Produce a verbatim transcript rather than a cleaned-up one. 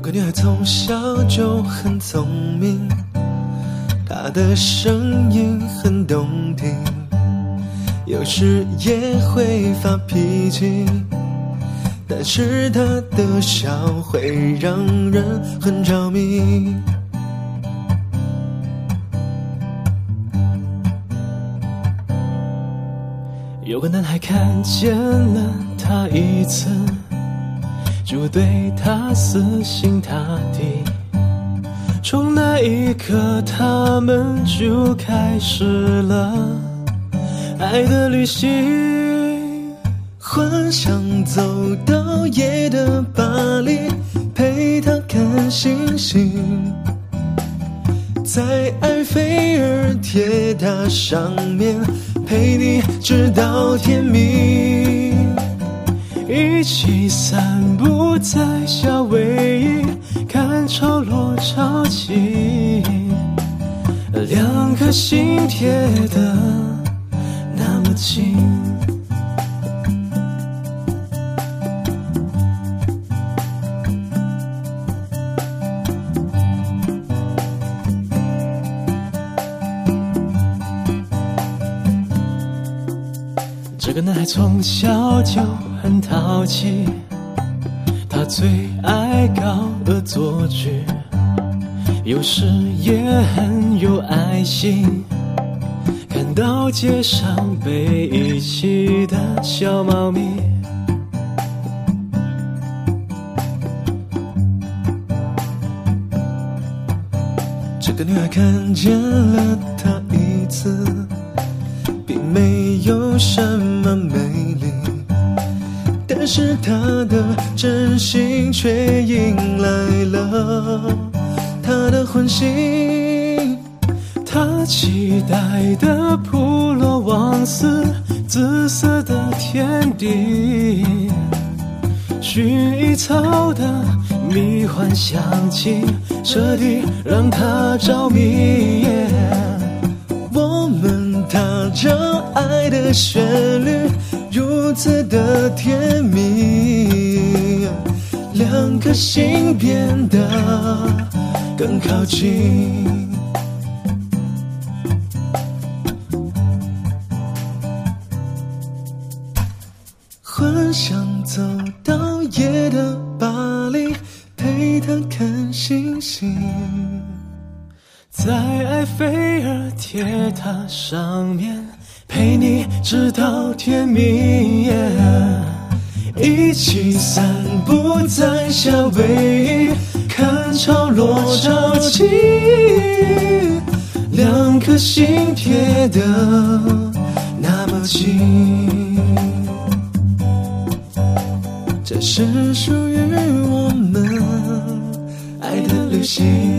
个女孩从小就很聪明，她的声音很动听，有时也会发脾气，但是她的笑会让人很着迷。有个男孩看见了她一次，就对她死心塌地，从那一刻他们就开始了爱的旅行。幻想走到夜的巴黎，陪她看星星，在埃菲尔铁塔上面陪你直到天明，一起散步在夏威夷，看潮落潮起，两颗心贴得那么近。这个男孩从小就很淘气，他最爱搞恶作剧，有时也很有爱心，看到街上被遗弃的小猫咪，这个女孩看见了他一次，并没有什么美丽，但是他的真心却迎来了他的欢喜。他期待的普罗旺斯，紫色的天地，薰衣草的迷幻香气，彻底让他着迷。我们踏着爱的旋律，如此的甜蜜，两颗心变得更靠近。幻想走到夜的巴黎，陪她看星星，在埃菲尔铁塔上面陪你直到天明，一起散步在夏威夷，看潮落潮起，两颗心贴得那么近。这是属于我们爱的旅行。